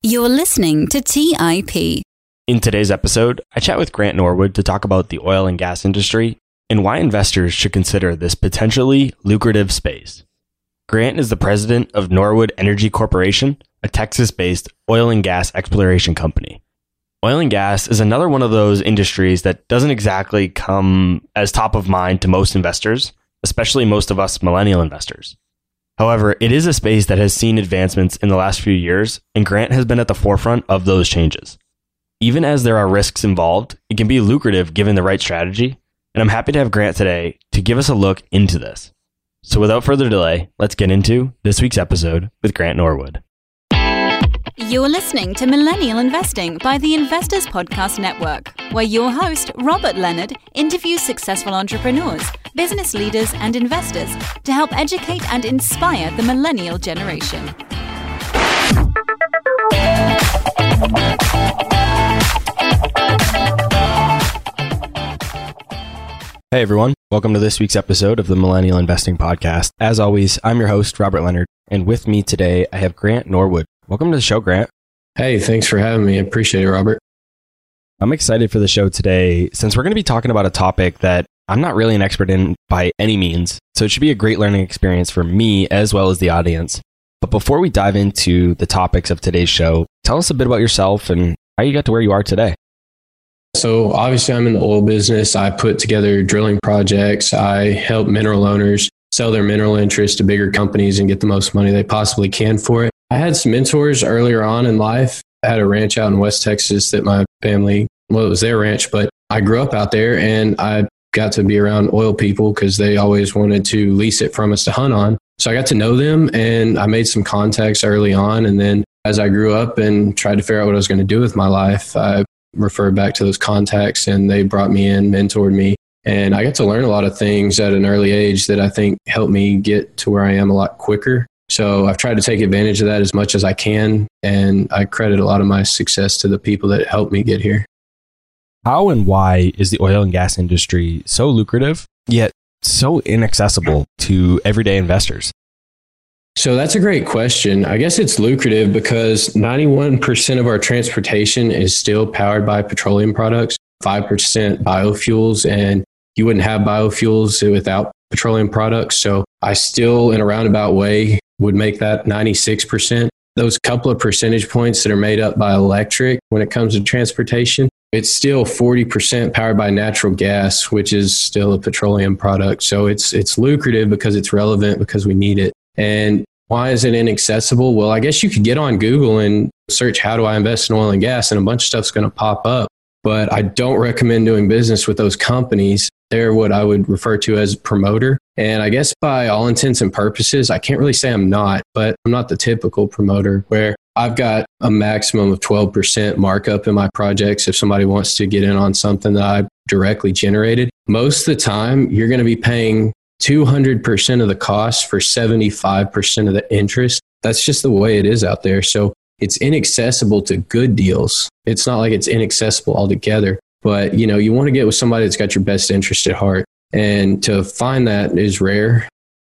You're listening to TIP. In today's episode, I chat with Grant Norwood to talk about the oil and gas industry and why investors should consider this potentially lucrative space. Grant is the president of Norwood Energy Corporation, a Texas-based oil and gas exploration company. Oil and gas is another one of those industries that doesn't exactly come as top of mind to most investors, especially most of us millennial investors. However, it is a space that has seen advancements in the last few years, and Grant has been at the forefront of those changes. Even as there are risks involved, it can be lucrative given the right strategy, and I'm happy to have Grant today to give us a look into this. So without further delay, let's get into this week's episode with Grant Norwood. You're listening to Millennial Investing by the Investors Podcast Network, where your host, Robert Leonard, interviews successful entrepreneurs, business leaders, and investors to help educate and inspire the millennial generation. Hey everyone, welcome to this week's episode of the Millennial Investing Podcast. As always, I'm your host, Robert Leonard, and with me today, I have Grant Norwood. Welcome to the show, Grant. Hey, thanks for having me. I appreciate it, Robert. I'm excited for the show today since we're going to be talking about a topic that I'm not really an expert in by any means, so it should be a great learning experience for me as well as the audience. But before we dive into the topics of today's show, tell us a bit about yourself and how you got to where you are today. So obviously I'm in the oil business. I put together drilling projects. I help mineral owners sell their mineral interests to bigger companies and get the most money they possibly can for it. I had some mentors earlier on in life. I had a ranch out in West Texas that my family, well, it was their ranch, but I grew up out there and I got to be around oil people because they always wanted to lease it from us to hunt on. So I got to know them and I made some contacts early on. And then as I grew up and tried to figure out what I was going to do with my life, I referred back to those contacts and they brought me in, mentored me. And I got to learn a lot of things at an early age that I think helped me get to where I am a lot quicker. So I've tried to take advantage of that as much as I can. And I credit a lot of my success to the people that helped me get here. How and why is the oil and gas industry so lucrative, yet so inaccessible to everyday investors? So that's a great question. I guess it's lucrative because 91% of our transportation is still powered by petroleum products, 5% biofuels, and you wouldn't have biofuels without petroleum products. So I still, in a roundabout way, would make that 96%. Those couple of percentage points that are made up by electric when it comes to transportation, it's still 40% powered by natural gas, which is still a petroleum product. So it's lucrative because it's relevant, because we need it. And why is it inaccessible? Well, I guess you could get on Google and search, how do I invest in oil and gas? And a bunch of stuff's going to pop up. But I don't recommend doing business with those companies. They're what I would refer to as a promoter. And I guess by all intents and purposes, I can't really say I'm not, but I'm not the typical promoter where I've got a maximum of 12% markup in my projects if somebody wants to get in on something that I directly generated. Most of the time, you're going to be paying 200% of the cost for 75% of the interest. That's just the way it is out there. So it's inaccessible to good deals. It's not like it's inaccessible altogether, but you want to get with somebody that's got your best interest at heart. And to find that is rare.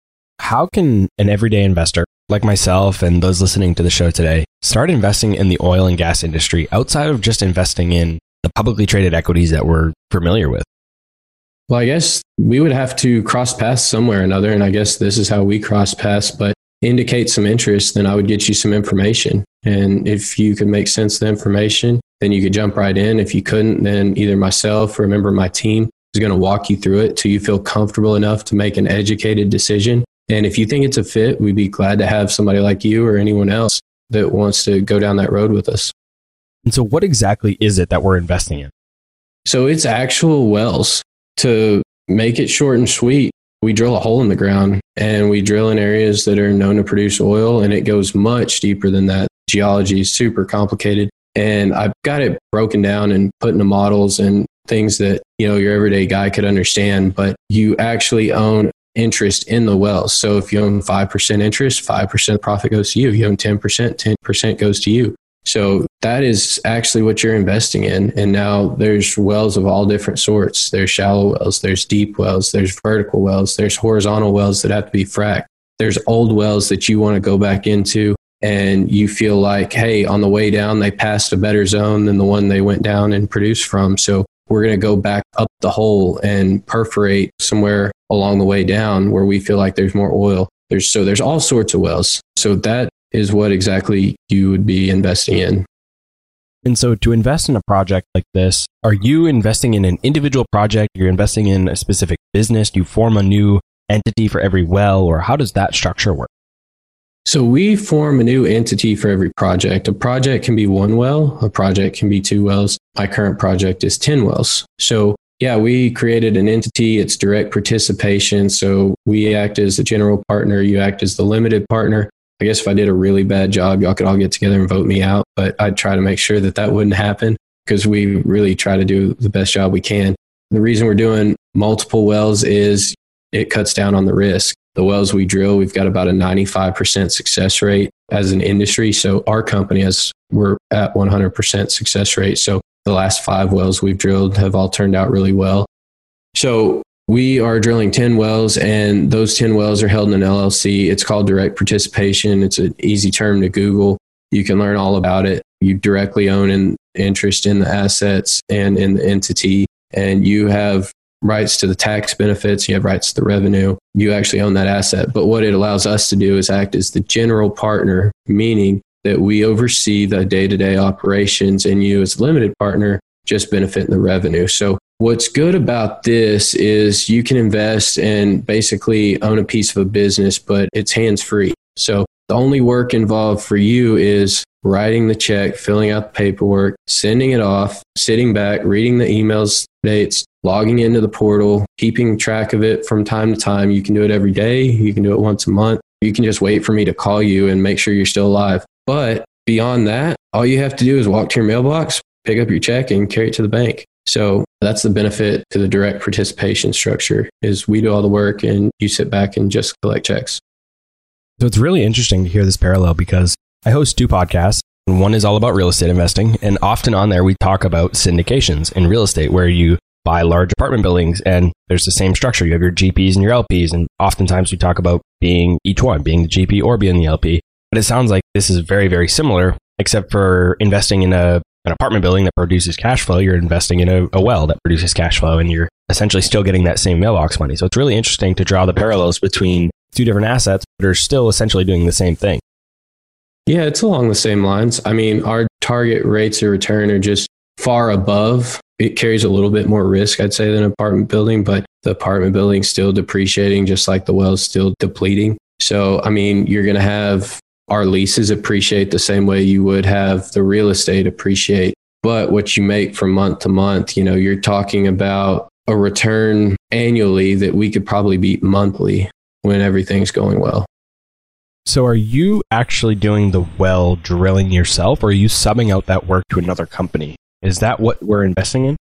How can an everyday investor like myself and those listening to the show today start investing in the oil and gas industry outside of just investing in the publicly traded equities that we're familiar with? Well, I guess we would have to cross paths somewhere or another. And I guess this is how we cross paths, but indicate some interest, then I would get you some information. And if you could make sense of the information, then you could jump right in. If you couldn't, then either myself or a member of my team is going to walk you through it till you feel comfortable enough to make an educated decision. And if you think it's a fit, we'd be glad to have somebody like you or anyone else that wants to go down that road with us. And so what exactly is it that we're investing in? So it's actual wells. To make it short and sweet, we drill a hole in the ground and we drill in areas that are known to produce oil, and it goes much deeper than that. Geology is super complicated, and I've got it broken down and put into models and things that your everyday guy could understand, but you actually own interest in the wells. So if you own 5% interest, 5% of profit goes to you. If you own 10%, 10% goes to you. So that is actually what you're investing in. And now there's wells of all different sorts. There's shallow wells, there's deep wells, there's vertical wells, there's horizontal wells that have to be fracked. There's old wells that you want to go back into and you feel like, hey, on the way down, they passed a better zone than the one they went down and produced from. So we're going to go back up the hole and perforate somewhere along the way down where we feel like there's more oil. There's all sorts of wells. So that is what exactly you would be investing in. And so to invest in a project like this, are you investing in an individual project? You're investing in a specific business? Do you form a new entity for every well, or how does that structure work? So we form a new entity for every project. A project can be 1 well, a project can be 2 wells. My current project is 10 wells. So yeah, we created an entity. It's direct participation. So we act as the general partner. You act as the limited partner. I guess if I did a really bad job, y'all could all get together and vote me out, but I'd try to make sure that wouldn't happen because we really try to do the best job we can. The reason we're doing multiple wells is it cuts down on the risk. The wells we drill, we've got about a 95% success rate as an industry. So our company, we're at 100% success rate. So the last 5 wells we've drilled have all turned out really well. So we are drilling 10 wells, and those 10 wells are held in an LLC. It's called direct participation. It's an easy term to Google. You can learn all about it. You directly own an interest in the assets and in the entity, and you have rights to the tax benefits. You have rights to the revenue. You actually own that asset. But what it allows us to do is act as the general partner, meaning that we oversee the day-to-day operations, and you as a limited partner just benefit in the revenue. So what's good about this is you can invest and basically own a piece of a business, but it's hands-free. So the only work involved for you is writing the check, filling out the paperwork, sending it off, sitting back, reading the emails, dates, logging into the portal, keeping track of it from time to time. You can do it every day. You can do it once a month. You can just wait for me to call you and make sure you're still alive. But beyond that, all you have to do is walk to your mailbox, pick up your check, and carry it to the bank. So that's the benefit to the direct participation structure is we do all the work and you sit back and just collect checks. So it's really interesting to hear this parallel because I host 2 podcasts, and one is all about real estate investing. And often on there, we talk about syndications in real estate where you buy large apartment buildings and there's the same structure. You have your GPs and your LPs. And oftentimes we talk about being each one, being the GP or being the LP. But it sounds like this is very, very similar, except for investing in an apartment building that produces cash flow. You're investing in a well that produces cash flow, and you're essentially still getting that same mailbox money. So it's really interesting to draw the parallels between 2 different assets, but are still essentially doing the same thing. Yeah, it's along the same lines. I mean, our target rates of return are just far above. It carries a little bit more risk, I'd say, than an apartment building, but the apartment building's still depreciating just like the well's still depleting. So, I mean, you're going to have our leases appreciate the same way you would have the real estate appreciate. But what you make from month to month, you're talking about a return annually that we could probably beat monthly when everything's going well. So are you actually doing the well drilling yourself, or are you subbing out that work to another company? Is that what we're investing in?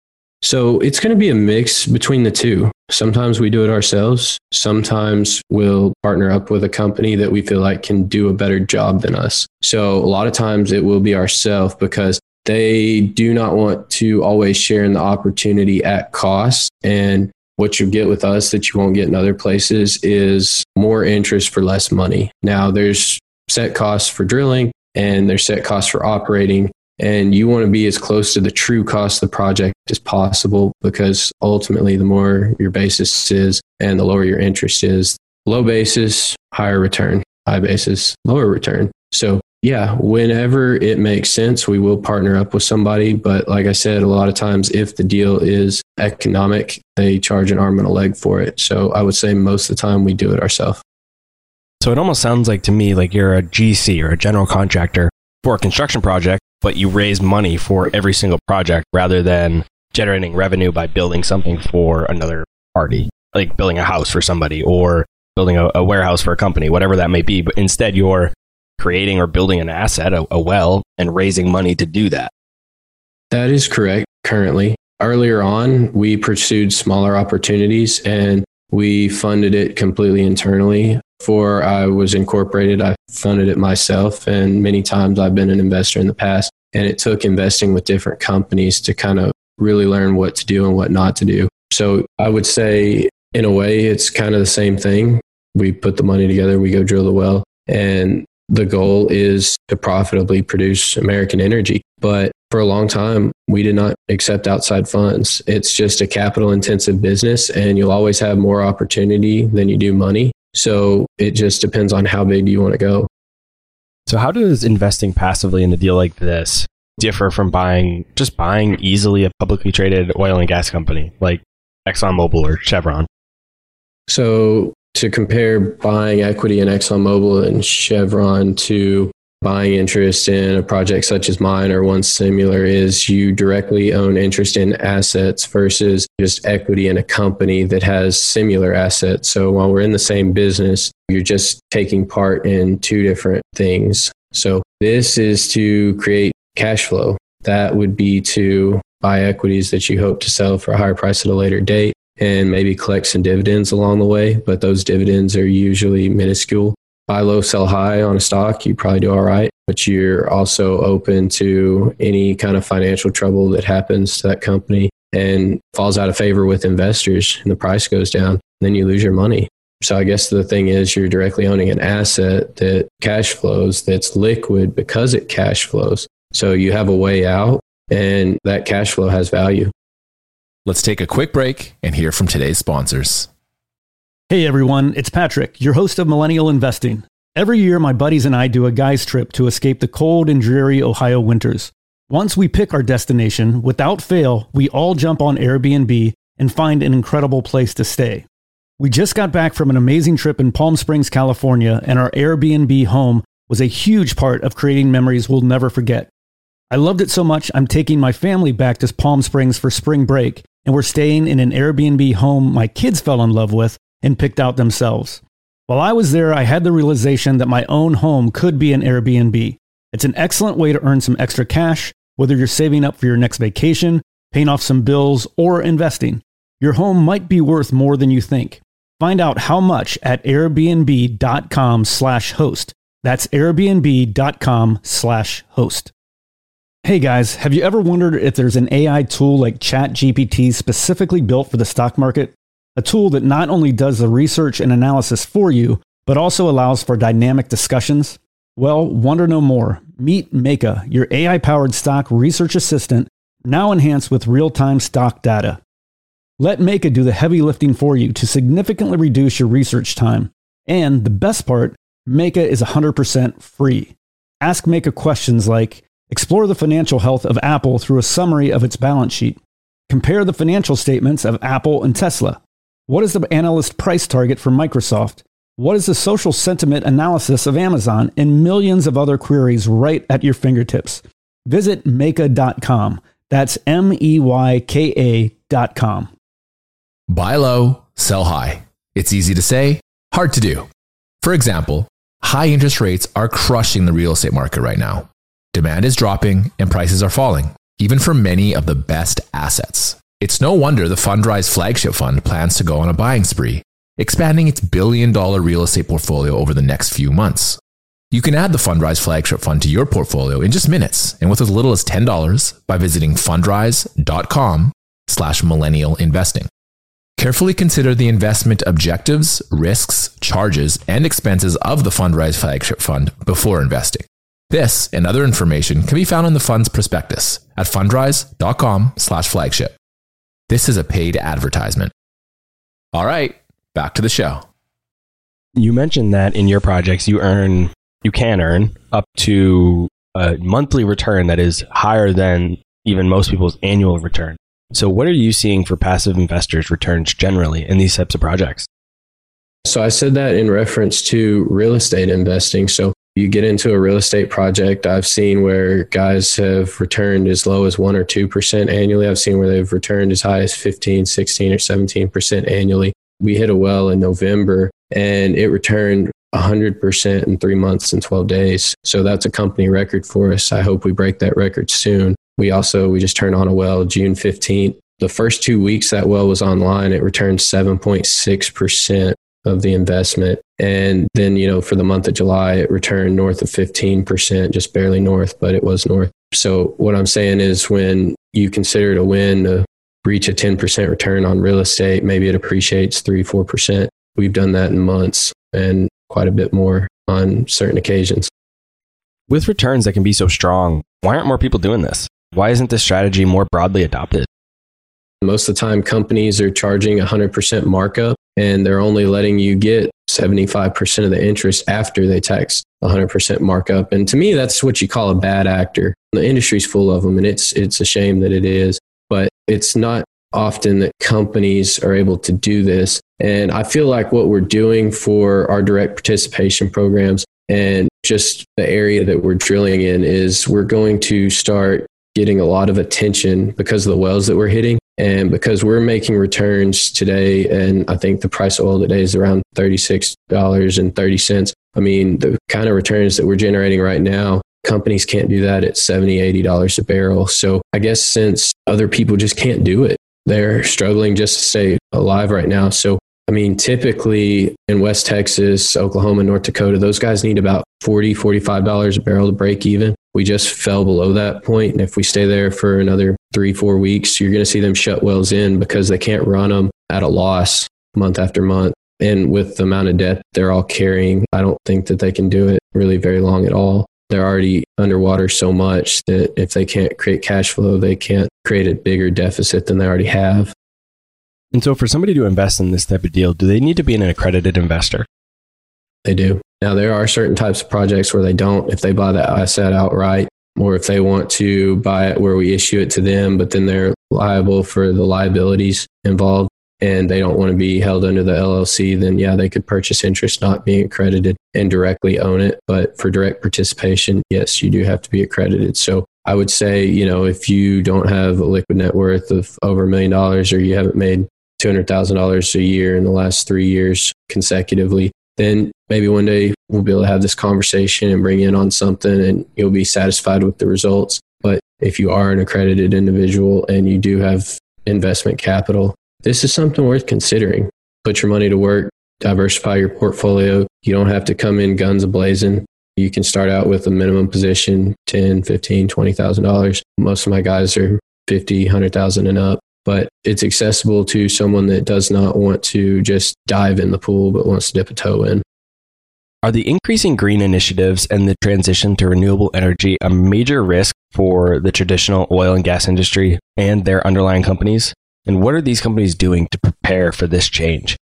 So it's going to be a mix between the two. Sometimes we do it ourselves. Sometimes we'll partner up with a company that we feel like can do a better job than us. So a lot of times it will be ourselves because they do not want to always share in the opportunity at cost. And what you get with us that you won't get in other places is more interest for less money. Now there's set costs for drilling and there's set costs for operating. And you want to be as close to the true cost of the project as possible because ultimately the more your basis is and the lower your interest is. Low basis, higher return. High basis, lower return. So yeah, whenever it makes sense, we will partner up with somebody. But like I said, a lot of times if the deal is economic, they charge an arm and a leg for it. So I would say most of the time we do it ourselves. So it almost sounds like to me like you're a GC or a general contractor for a construction project, but you raise money for every single project rather than generating revenue by building something for another party, like building a house for somebody or building a warehouse for a company, whatever that may be. But instead, you're creating or building an asset, a well, and raising money to do that. That is correct currently. Earlier on, we pursued smaller opportunities and we funded it completely internally. Before I was incorporated, I funded it myself. And many times I've been an investor in the past. And it took investing with different companies to kind of really learn what to do and what not to do. So I would say, in a way, it's kind of the same thing. We put the money together, we go drill the well. And the goal is to profitably produce American energy. But for a long time, we did not accept outside funds. It's just a capital intensive business, and you'll always have more opportunity than you do money. So it just depends on how big you want to go. So how does investing passively in a deal like this differ from buying easily a publicly traded oil and gas company like ExxonMobil or Chevron? So to compare buying equity in ExxonMobil and Chevron to buying interest in a project such as mine or one similar is you directly own interest in assets versus just equity in a company that has similar assets. So while we're in the same business, you're just taking part in two different things. So this is to create cash flow. That would be to buy equities that you hope to sell for a higher price at a later date and maybe collect some dividends along the way, but those dividends are usually minuscule. Buy low, sell high on a stock, you probably do all right, but you're also open to any kind of financial trouble that happens to that company and falls out of favor with investors and the price goes down, then you lose your money. So I guess the thing is you're directly owning an asset that cash flows, that's liquid because it cash flows. So you have a way out and that cash flow has value. Let's take a quick break and hear from today's sponsors. Hey everyone, it's Patrick, your host of Millennial Investing. Every year, my buddies and I do a guy's trip to escape the cold and dreary Ohio winters. Once we pick our destination, without fail, we all jump on Airbnb and find an incredible place to stay. We just got back from an amazing trip in Palm Springs, California, and our Airbnb home was a huge part of creating memories we'll never forget. I loved it so much, I'm taking my family back to Palm Springs for spring break, and we're staying in an Airbnb home my kids fell in love with and picked out themselves. While I was there, I had the realization that my own home could be an Airbnb. It's an excellent way to earn some extra cash, whether you're saving up for your next vacation, paying off some bills, or investing. Your home might be worth more than you think. Find out how much at airbnb.com/host. That's airbnb.com/host. Hey guys, have you ever wondered if there's an AI tool like ChatGPT specifically built for the stock market? A tool that not only does the research and analysis for you, but also allows for dynamic discussions? Well, wonder no more. Meet Meka, your AI-powered stock research assistant, now enhanced with real-time stock data. Let Meka do the heavy lifting for you to significantly reduce your research time. And the best part, Meka is 100% free. Ask Meka questions like, explore the financial health of Apple through a summary of its balance sheet. Compare the financial statements of Apple and Tesla. What is the analyst price target for Microsoft? What is the social sentiment analysis of Amazon? And millions of other queries right at your fingertips. Visit Meka.com. That's MEYKA.com. Buy low, sell high. It's easy to say, hard to do. For example, high interest rates are crushing the real estate market right now. Demand is dropping and prices are falling, even for many of the best assets. It's no wonder the Fundrise flagship fund plans to go on a buying spree, expanding its billion-dollar real estate portfolio over the next few months. You can add the Fundrise flagship fund to your portfolio in just minutes and with as little as $10 by visiting fundrise.com/millennial investing. Carefully consider the investment objectives, risks, charges, and expenses of the Fundrise flagship fund before investing. This and other information can be found in the fund's prospectus at fundrise.com/flagship. This is a paid advertisement. All right, back to the show. You mentioned that in your projects, you can earn up to a monthly return that is higher than even most people's annual return. So what are you seeing for passive investors' returns generally in these types of projects? So I said that in reference to real estate investing. So you get into a real estate project, I've seen where guys have returned as low as 1 or 2% annually. I've seen where they've returned as high as 15, 16, or 17% annually. We hit a well in November and it returned 100% in 3 months and 12 days. So that's a company record for us. I hope we break that record soon. We just turned on a well June 15th. The first 2 weeks that well was online, it returned 7.6% of the investment. And then, for the month of July, it returned north of 15%, just barely north, but it was north. So what I'm saying is when you consider it a win to reach a 10% return on real estate, maybe it appreciates 3-4%. We've done that in months and quite a bit more on certain occasions. With returns that can be so strong, why aren't more people doing this? Why isn't this strategy more broadly adopted? Most of the time, companies are charging 100% markup, and they're only letting you get 75% of the interest after they tax 100% markup. And to me, that's what you call a bad actor. The industry's full of them, and it's a shame that it is. But it's not often that companies are able to do this. And I feel like what we're doing for our direct participation programs and just the area that we're drilling in is we're going to start getting a lot of attention because of the wells that we're hitting. And because we're making returns today, and I think the price of oil today is around $36.30. I mean, the kind of returns that we're generating right now, companies can't do that at $70, $80 a barrel. So I guess since other people just can't do it, they're struggling just to stay alive right now. So, I mean, typically in West Texas, Oklahoma, North Dakota, those guys need about $40, $45 a barrel to break even. We just fell below that point. And if we stay there for another 3-4 weeks, you're going to see them shut wells in because they can't run them at a loss month after month. And with the amount of debt they're all carrying, I don't think that they can do it really very long at all. They're already underwater so much that if they can't create cash flow, they can't create a bigger deficit than they already have. And so for somebody to invest in this type of deal, do they need to be an accredited investor? They do. Now, there are certain types of projects where they don't, if they buy the asset outright, or if they want to buy it where we issue it to them, but then they're liable for the liabilities involved and they don't want to be held under the LLC, then yeah, they could purchase interest not being accredited and directly own it. But for direct participation, yes, you do have to be accredited. So I would say, if you don't have a liquid net worth of over $1 million or you haven't made $200,000 a year in the last 3 years consecutively, then maybe one day we'll be able to have this conversation and bring in on something and you'll be satisfied with the results. But if you are an accredited individual and you do have investment capital, this is something worth considering. Put your money to work, diversify your portfolio. You don't have to come in guns a-blazing. You can start out with a minimum position, $10,000, $15,000, $20,000. Most of my guys are $50,000, $100,000 and up. But it's accessible to someone that does not want to just dive in the pool, but wants to dip a toe in. Are the increasing green initiatives and the transition to renewable energy a major risk for the traditional oil and gas industry and their underlying companies? And what are these companies doing to prepare for this change?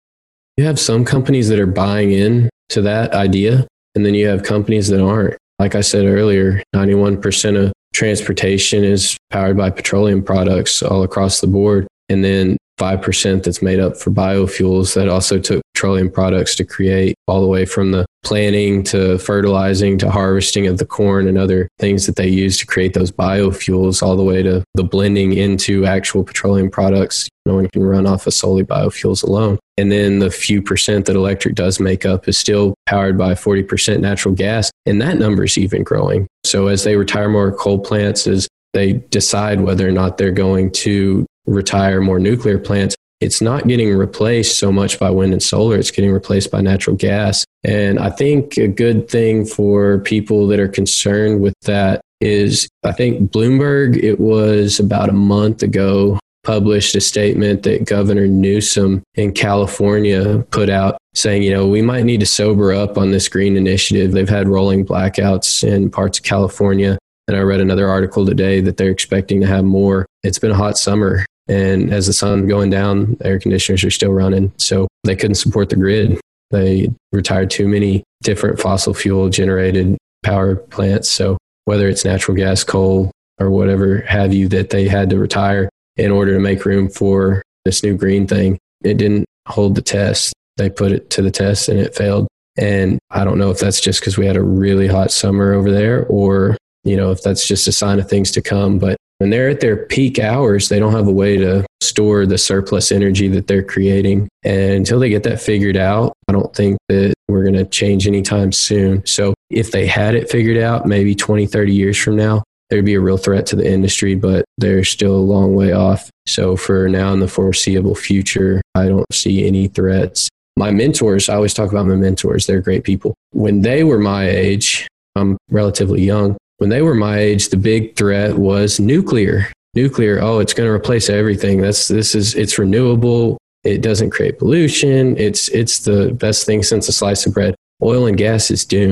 You have some companies that are buying in to that idea, and then you have companies that aren't. Like I said earlier, 91% of transportation is powered by petroleum products all across the board. And then 5% that's made up for biofuels that also took petroleum products to create, all the way from the planting to fertilizing to harvesting of the corn and other things that they use to create those biofuels, all the way to the blending into actual petroleum products. No one can run off of solely biofuels alone. And then the few percent that electric does make up is still powered by 40% natural gas. And that number is even growing. So as they retire more coal plants, as they decide whether or not they're going to retire more nuclear plants, it's not getting replaced so much by wind and solar. It's getting replaced by natural gas. And I think a good thing for people that are concerned with that is, I think Bloomberg, it was about a month ago, published a statement that Governor Newsom in California put out saying, we might need to sober up on this green initiative. They've had rolling blackouts in parts of California. And I read another article today that they're expecting to have more. It's been a hot summer. And as the sun's going down, air conditioners are still running. So they couldn't support the grid. They retired too many different fossil fuel generated power plants. So whether it's natural gas, coal, or whatever have you that they had to retire in order to make room for this new green thing, it didn't hold the test. They put it to the test and it failed. And I don't know if that's just because we had a really hot summer over there, or if that's just a sign of things to come. But when they're at their peak hours, they don't have a way to store the surplus energy that they're creating. And until they get that figured out, I don't think that we're going to change anytime soon. So if they had it figured out, maybe 20, 30 years from now, there'd be a real threat to the industry, but they're still a long way off. So for now in the foreseeable future, I don't see any threats. My mentors, I always talk about my mentors. They're great people. When they were my age, I'm relatively young. When they were my age, the big threat was nuclear. Oh, it's going to replace everything. It's renewable. It doesn't create pollution. It's the best thing since a slice of bread. Oil and gas is doomed.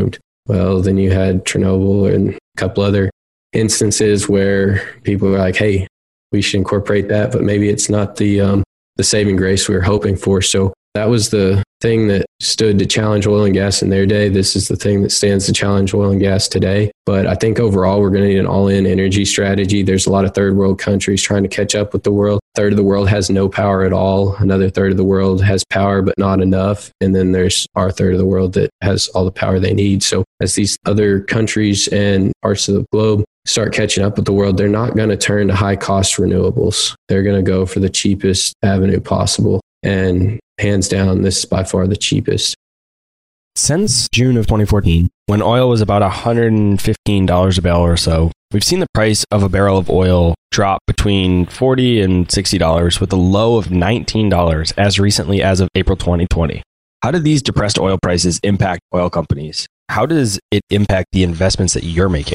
Well, then you had Chernobyl and a couple other instances where people were like, hey, we should incorporate that, but maybe it's not the saving grace we were hoping for. So that was the thing that stood to challenge oil and gas in their day. This is the thing that stands to challenge oil and gas today. But I think overall, we're going to need an all-in energy strategy. There's a lot of third world countries trying to catch up with the world. A third of the world has no power at all. Another third of the world has power, but not enough. And then there's our third of the world that has all the power they need. So as these other countries and parts of the globe start catching up with the world, they're not going to turn to high cost renewables. They're going to go for the cheapest avenue possible. And hands down, this is by far the cheapest. Since June of 2014, when oil was about $115 a barrel or so, we've seen the price of a barrel of oil drop between $40 and $60 with a low of $19 as recently as of April 2020. How do these depressed oil prices impact oil companies? How does it impact the investments that you're making?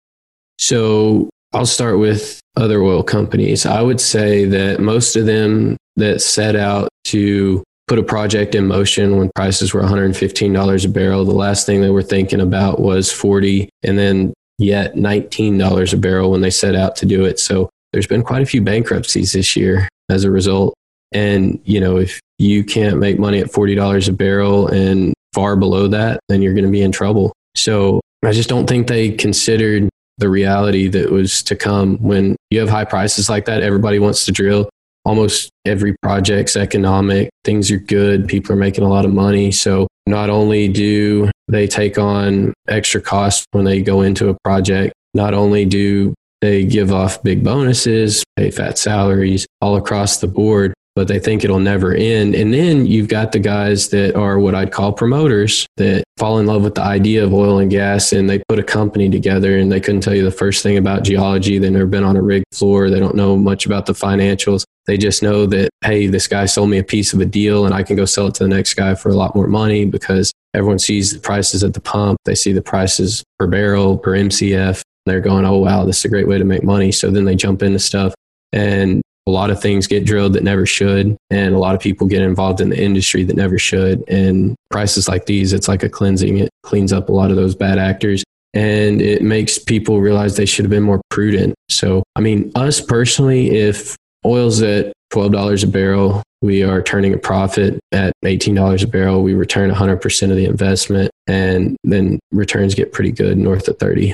So I'll start with other oil companies. I would say that most of them that set out to put a project in motion when prices were $115 a barrel, the last thing they were thinking about was $40 and then yet $19 a barrel when they set out to do it. So there's been quite a few bankruptcies this year as a result. And, you know, if you can't make money at $40 a barrel and far below that, then you're going to be in trouble. So I just don't think they considered the reality that was to come. When you have high prices like that, everybody wants to drill. Almost every project's economic. Things are good. People are making a lot of money. So not only do they take on extra costs when they go into a project, not only do they give off big bonuses, pay fat salaries all across the board, but they think it'll never end. And then you've got the guys that are what I'd call promoters that fall in love with the idea of oil and gas, and they put a company together and they couldn't tell you the first thing about geology. They've never been on a rig floor. They don't know much about the financials. They just know that, hey, this guy sold me a piece of a deal and I can go sell it to the next guy for a lot more money because everyone sees the prices at the pump. They see the prices per barrel, per MCF. They're going, oh, wow, this is a great way to make money. So then they jump into stuff, and a lot of things get drilled that never should. And a lot of people get involved in the industry that never should. And prices like these, it's like a cleansing. It cleans up a lot of those bad actors. And it makes people realize they should have been more prudent. So, I mean, us personally, if oil's at $12 a barrel, we are turning a profit. At $18 a barrel, we return 100% of the investment. And then returns get pretty good, north of 30.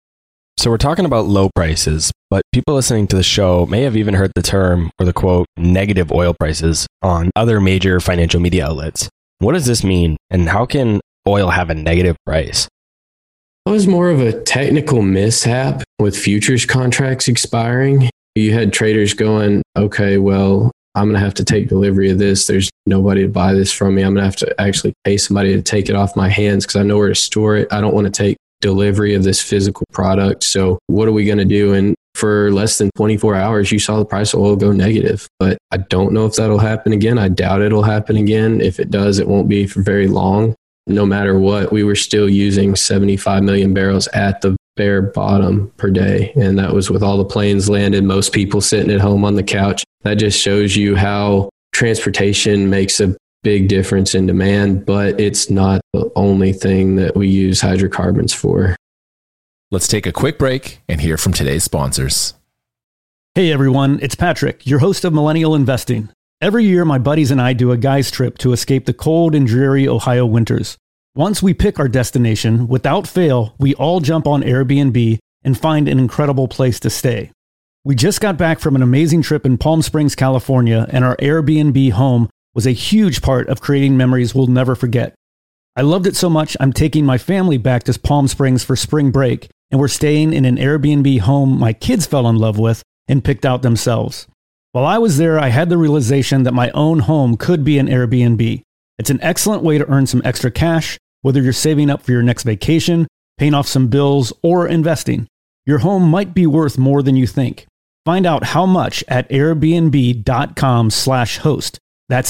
So we're talking about low prices, but people listening to the show may have even heard the term or the quote, negative oil prices on other major financial media outlets. What does this mean, and how can oil have a negative price? It was more of a technical mishap with futures contracts expiring. You had traders going, okay, well, I'm going to have to take delivery of this. There's nobody to buy this from me. I'm going to have to actually pay somebody to take it off my hands because I know where to store it. I don't want to take delivery of this physical product. So what are we going to do? And for less than 24 hours, you saw the price of oil go negative. But I don't know if that'll happen again. I doubt it'll happen again. If it does, it won't be for very long. No matter what, we were still using 75 million barrels at the bare bottom per day. And that was with all the planes landed, most people sitting at home on the couch. That just shows you how transportation makes a big difference in demand, but it's not the only thing that we use hydrocarbons for. Let's take a quick break and hear from today's sponsors. Hey everyone, it's Patrick, your host of Millennial Investing. Every year, my buddies and I do a guy's trip to escape the cold and dreary Ohio winters. Once we pick our destination, without fail, we all jump on Airbnb and find an incredible place to stay. We just got back from an amazing trip in Palm Springs, California, and our Airbnb home was a huge part of creating memories we'll never forget. I loved it so much, I'm taking my family back to Palm Springs for spring break, and we're staying in an Airbnb home my kids fell in love with and picked out themselves. While I was there, I had the realization that my own home could be an Airbnb. It's an excellent way to earn some extra cash, whether you're saving up for your next vacation, paying off some bills, or investing. Your home might be worth more than you think. Find out how much at airbnb.com/host. That's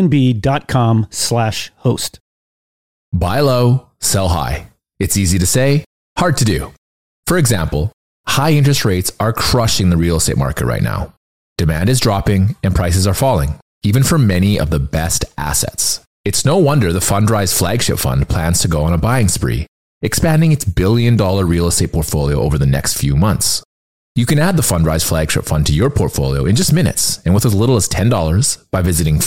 airbnb.com/host. Buy low, sell high. It's easy to say, hard to do. For example, high interest rates are crushing the real estate market right now. Demand is dropping and prices are falling, even for many of the best assets. It's no wonder the Fundrise flagship fund plans to go on a buying spree. expanding its billion-dollar real estate portfolio over the next few months. You can add the Fundrise flagship fund to your portfolio in just minutes and with as little as $10 by visiting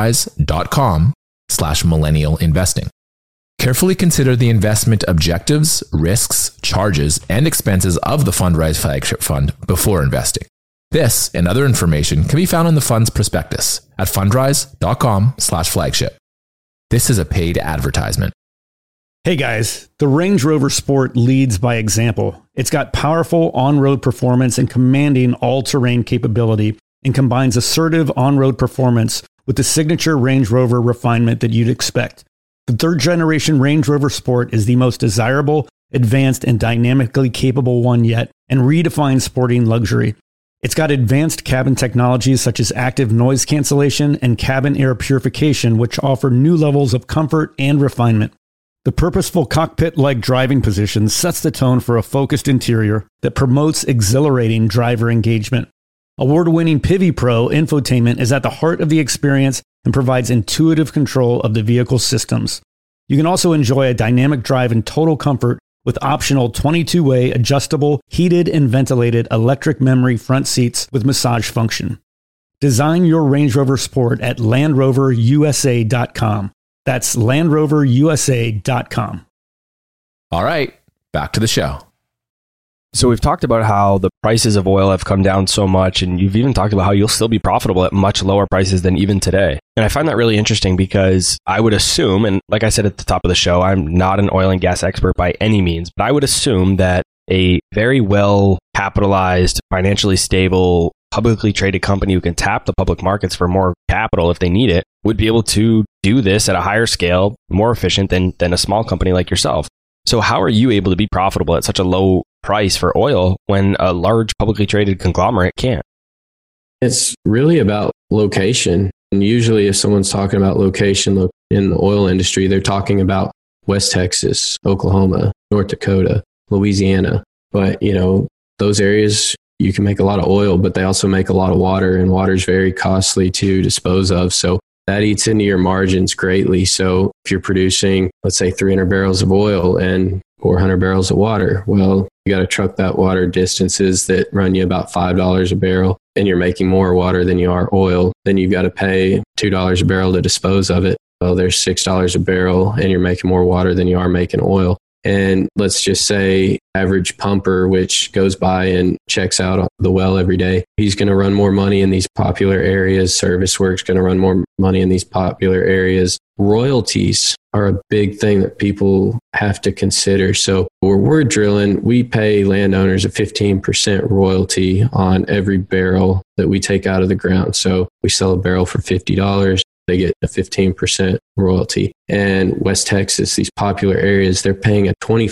fundrise.com/millennial investing. Carefully consider the investment objectives, risks, charges, and expenses of the Fundrise flagship fund before investing. This and other information can be found in the fund's prospectus at fundrise.com/flagship. This is a paid advertisement. Hey guys, the Range Rover Sport leads by example. It's got powerful on-road performance and commanding all-terrain capability, and combines assertive on-road performance with the signature Range Rover refinement that you'd expect. The third-generation Range Rover Sport is the most desirable, advanced, and dynamically capable one yet, and redefines sporting luxury. It's got advanced cabin technologies such as active noise cancellation and cabin air purification, which offer new levels of comfort and refinement. The purposeful cockpit-like driving position sets the tone for a focused interior that promotes exhilarating driver engagement. Award-winning Pivi Pro infotainment is at the heart of the experience and provides intuitive control of the vehicle systems. You can also enjoy a dynamic drive in total comfort with optional 22-way adjustable, heated and ventilated electric memory front seats with massage function. Design your Range Rover Sport at LandRoverUSA.com. That's LandRoverUSA.com. All right, back to the show. So we've talked about how the prices of oil have come down so much, and you've even talked about how you'll still be profitable at much lower prices than even today. And I find that really interesting because I would assume, and like I said at the top of the show, I'm not an oil and gas expert by any means, but I would assume that a very well capitalized, financially stable, publicly traded company who can tap the public markets for more capital if they need it would be able to do this at a higher scale, more efficient than a small company like yourself. So how are you able to be profitable at such a low price for oil when a large publicly traded conglomerate can't? It's really about location. And usually if someone's talking about location in the oil industry, they're talking about West Texas, Oklahoma, North Dakota, Louisiana. But, those areas, you can make a lot of oil, but they also make a lot of water, and water is very costly to dispose of. So that eats into your margins greatly. So if you're producing, let's say 300 barrels of oil and 400 barrels of water, well, you got to truck that water distances that run you about $5 a barrel, and you're making more water than you are oil. Then you've got to pay $2 a barrel to dispose of it. Well, there's $6 a barrel, and you're making more water than you are making oil. And let's just say average pumper, which goes by and checks out the well every day, he's going to run more money in these popular areas. Service work's going to run more money in these popular areas. Royalties are a big thing that people have to consider. So where we're drilling, we pay landowners a 15% royalty on every barrel that we take out of the ground. So we sell a barrel for $50. They get a 15% royalty. And West Texas, these popular areas, they're paying a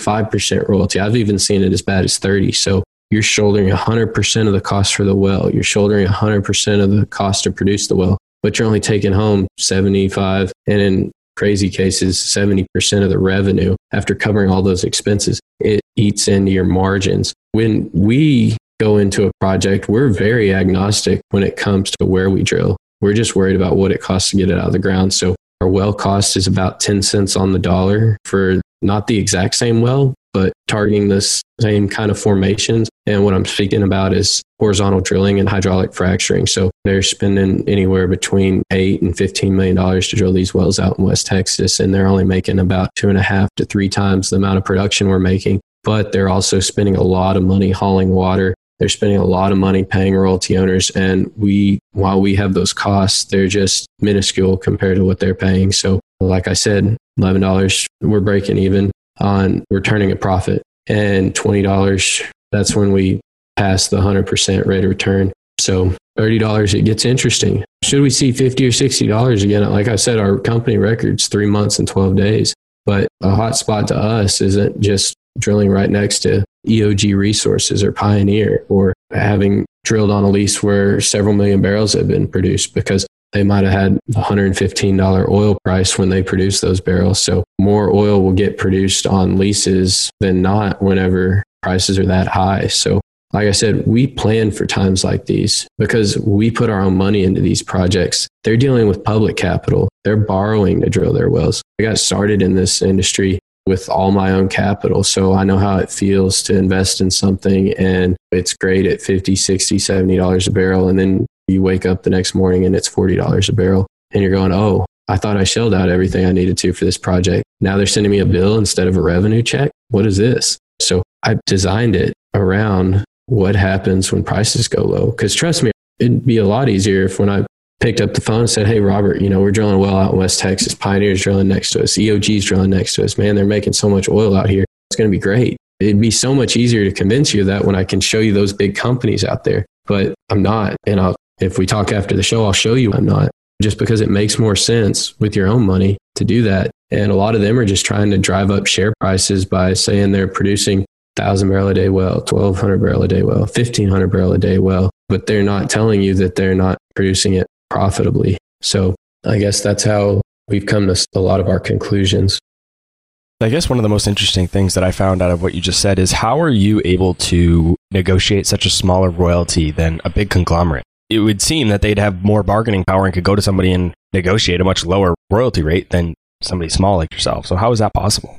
25% royalty. I've even seen it as bad as 30. So you're shouldering 100% of the cost for the well. You're shouldering 100% of the cost to produce the well, but you're only taking home 75, and in crazy cases, 70% of the revenue after covering all those expenses. It eats into your margins. When we go into a project, we're very agnostic when it comes to where we drill. We're just worried about what it costs to get it out of the ground. So our well cost is about 10 cents on the dollar for not the exact same well, but targeting the same kind of formations. And what I'm speaking about is horizontal drilling and hydraulic fracturing. So they're spending anywhere between $8 and $15 million to drill these wells out in West Texas. And they're only making about 2.5 to 3 times the amount of production we're making. But they're also spending a lot of money hauling water. They're spending a lot of money paying royalty owners. And while we have those costs, they're just minuscule compared to what they're paying. So like I said, $11, we're breaking even on returning a profit. And $20, that's when we pass the 100% rate of return. So $30, it gets interesting. Should we see $50 or $60 again? Like I said, our company record's 3 months and 12 days. But a hot spot to us isn't just drilling right next to EOG Resources or Pioneer, or having drilled on a lease where several million barrels have been produced, because they might have had a $115 oil price when they produced those barrels. So more oil will get produced on leases than not whenever prices are that high. So like I said, we plan for times like these because we put our own money into these projects. They're dealing with public capital. They're borrowing to drill their wells. I got started in this industry with all my own capital. So I know how it feels to invest in something and it's great at $50, $60, $70 a barrel. And then you wake up the next morning and it's $40 a barrel. And you're going, oh, I thought I shelled out everything I needed to for this project. Now they're sending me a bill instead of a revenue check. What is this? So I designed it around what happens when prices go low. Because trust me, it'd be a lot easier if when I picked up the phone and said, hey, Robert, we're drilling a well out in West Texas. Pioneer's drilling next to us. EOG's drilling next to us. Man, they're making so much oil out here. It's going to be great. It'd be so much easier to convince you of that when I can show you those big companies out there. But I'm not. And if we talk after the show, I'll show you I'm not. Just because it makes more sense with your own money to do that. And a lot of them are just trying to drive up share prices by saying they're producing 1,000 barrel a day well, 1,200 barrel a day well, 1,500 barrel a day well, but they're not telling you that they're not producing it profitably. So I guess that's how we've come to a lot of our conclusions. I guess one of the most interesting things that I found out of what you just said is how are you able to negotiate such a smaller royalty than a big conglomerate? It would seem that they'd have more bargaining power and could go to somebody and negotiate a much lower royalty rate than somebody small like yourself. So how is that possible?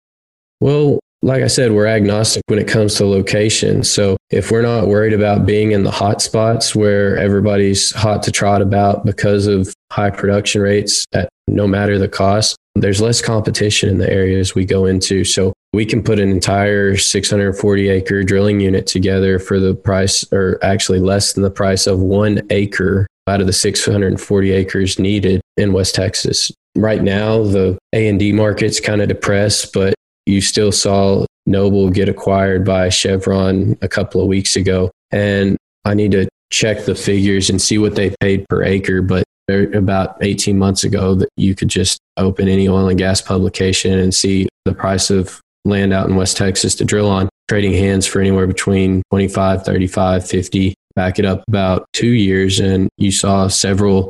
Well, like I said, we're agnostic when it comes to location. So if we're not worried about being in the hot spots where everybody's hot to trot about because of high production rates at no matter the cost, there's less competition in the areas we go into. So we can put an entire 640 acre drilling unit together for the price, or actually less than the price of 1 acre out of the 640 acres needed in West Texas. Right now, the A&D market's kind of depressed, but you still saw Noble get acquired by Chevron a couple of weeks ago. And I need to check the figures and see what they paid per acre. But about 18 months ago, that you could just open any oil and gas publication and see the price of land out in West Texas to drill on, trading hands for anywhere between 25, 35, 50. Back it up about 2 years and you saw several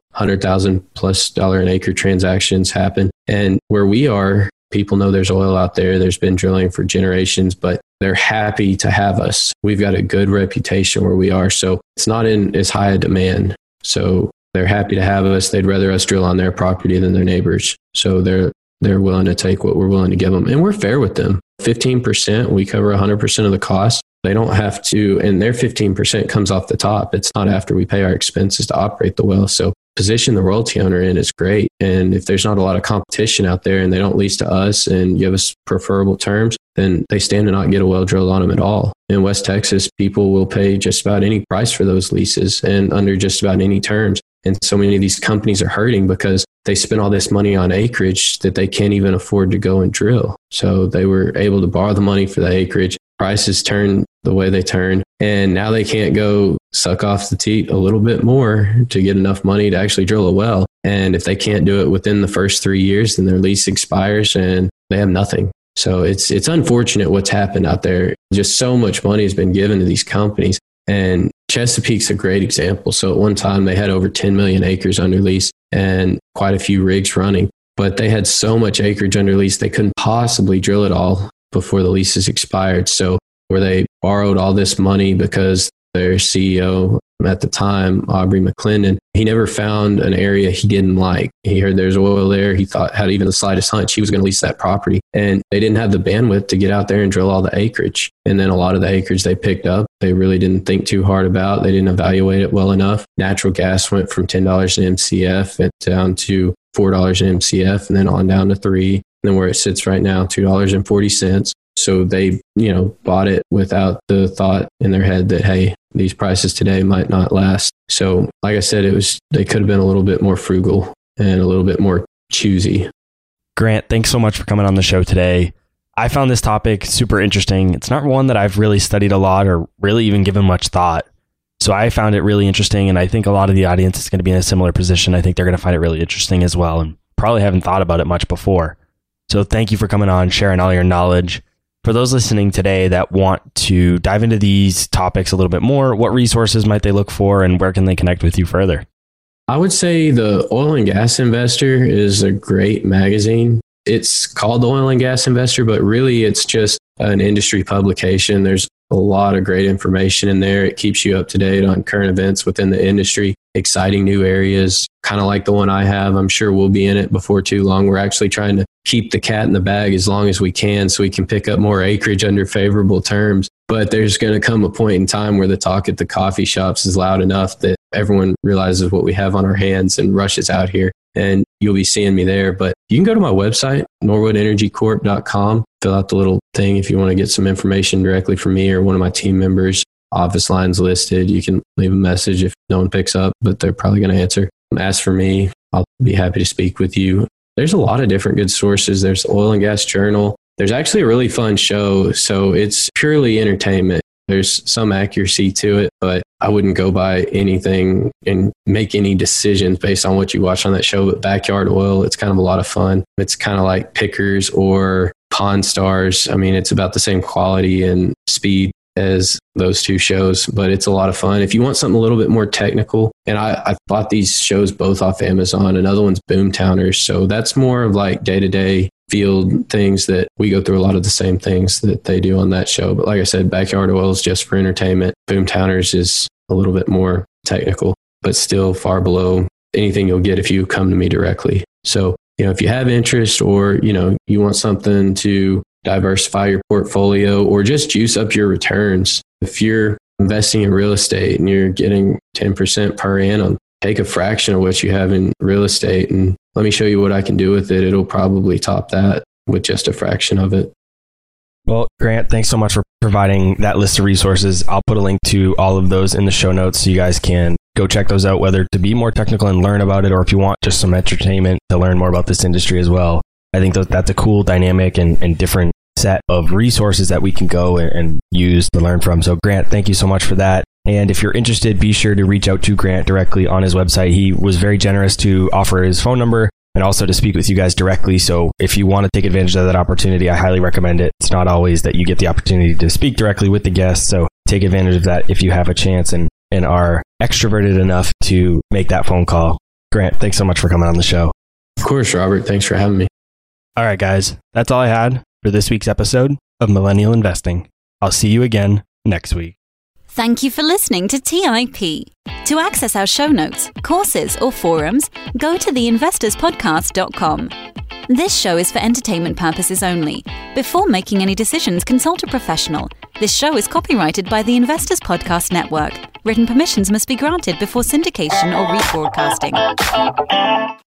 $100,000+ an acre transactions happen. And where we are, people know there's oil out there. There's been drilling for generations, but they're happy to have us. We've got a good reputation where we are. So it's not in as high a demand. So they're happy to have us. They'd rather us drill on their property than their neighbors. So they're willing to take what we're willing to give them. And we're fair with them. 15%, we cover 100% of the cost. They don't have to, and their 15% comes off the top. It's not after we pay our expenses to operate the well. So position the royalty owner in is great. And if there's not a lot of competition out there and they don't lease to us and give us preferable terms, then they stand to not get a well drilled on them at all. In West Texas, people will pay just about any price for those leases and under just about any terms. And so many of these companies are hurting because they spend all this money on acreage that they can't even afford to go and drill. So they were able to borrow the money for the acreage. Prices turn the way they turn. And now they can't go suck off the teat a little bit more to get enough money to actually drill a well. And if they can't do it within the first 3 years, then their lease expires and they have nothing. So it's unfortunate what's happened out there. Just so much money has been given to these companies. And Chesapeake's a great example. So at one time they had over 10 million acres under lease and quite a few rigs running, but they had so much acreage under lease, they couldn't possibly drill it all before the leases expired. So where they borrowed all this money because their CEO at the time, Aubrey McClendon, he never found an area he didn't like. He heard there's oil there. He thought, had even the slightest hunch he was going to lease that property. And they didn't have the bandwidth to get out there and drill all the acreage. And then a lot of the acreage they picked up, they really didn't think too hard about. They didn't evaluate it well enough. Natural gas went from $10 an MCF down to $4 an MCF and then on down to $3. And then where it sits right now, $2.40. So they, bought it without the thought in their head that, hey, these prices today might not last. So like I said, they could have been a little bit more frugal and a little bit more choosy. Grant, thanks so much for coming on the show today. I found this topic super interesting. It's not one that I've really studied a lot or really even given much thought. So I found it really interesting. And I think a lot of the audience is going to be in a similar position. I think they're going to find it really interesting as well and probably haven't thought about it much before. So thank you for coming on, sharing all your knowledge. For those listening today that want to dive into these topics a little bit more, what resources might they look for and where can they connect with you further? I would say the Oil and Gas Investor is a great magazine. It's called the Oil and Gas Investor, but really it's just an industry publication. There's a lot of great information in there. It keeps you up to date on current events within the industry, exciting new areas, kind of like the one I have. I'm sure we'll be in it before too long. We're actually trying to keep the cat in the bag as long as we can so we can pick up more acreage under favorable terms. But there's going to come a point in time where the talk at the coffee shops is loud enough that everyone realizes what we have on our hands and rushes out here. And you'll be seeing me there. But you can go to my website, norwoodenergycorp.com, fill out the little thing if you want to get some information directly from me or one of my team members. Office line's listed. You can leave a message if no one picks up, but they're probably going to answer. Ask for me. I'll be happy to speak with you. There's a lot of different good sources. There's Oil and Gas Journal. There's actually a really fun show. So it's purely entertainment. There's some accuracy to it, but I wouldn't go by anything and make any decisions based on what you watch on that show. But Backyard Oil, it's kind of a lot of fun. It's kind of like Pickers or Pawn Stars. I mean, it's about the same quality and speed as those two shows, but it's a lot of fun. If you want something a little bit more technical, and I bought these shows both off Amazon, another one's Boomtowners. So that's more of like day-to-day field things that we go through a lot of the same things that they do on that show. But like I said, Backyard Oil is just for entertainment. Boomtowners is a little bit more technical, but still far below anything you'll get if you come to me directly. So, if you have interest or, you want something to diversify your portfolio or just juice up your returns. If you're investing in real estate and you're getting 10% per annum, take a fraction of what you have in real estate and let me show you what I can do with it. It'll probably top that with just a fraction of it. Well, Grant, thanks so much for providing that list of resources. I'll put a link to all of those in the show notes so you guys can go check those out, whether to be more technical and learn about it or if you want just some entertainment to learn more about this industry as well. I think that's a cool dynamic and different set of resources that we can go and use to learn from. So Grant, thank you so much for that. And if you're interested, be sure to reach out to Grant directly on his website. He was very generous to offer his phone number and also to speak with you guys directly. So if you want to take advantage of that opportunity, I highly recommend it. It's not always that you get the opportunity to speak directly with the guests. So take advantage of that if you have a chance and are extroverted enough to make that phone call. Grant, thanks so much for coming on the show. Of course, Robert. Thanks for having me. All right, guys. That's all I had for this week's episode of Millennial Investing. I'll see you again next week. Thank you for listening to TIP. To access our show notes, courses, or forums, go to theinvestorspodcast.com. This show is for entertainment purposes only. Before making any decisions, consult a professional. This show is copyrighted by the Investors Podcast Network. Written permissions must be granted before syndication or rebroadcasting.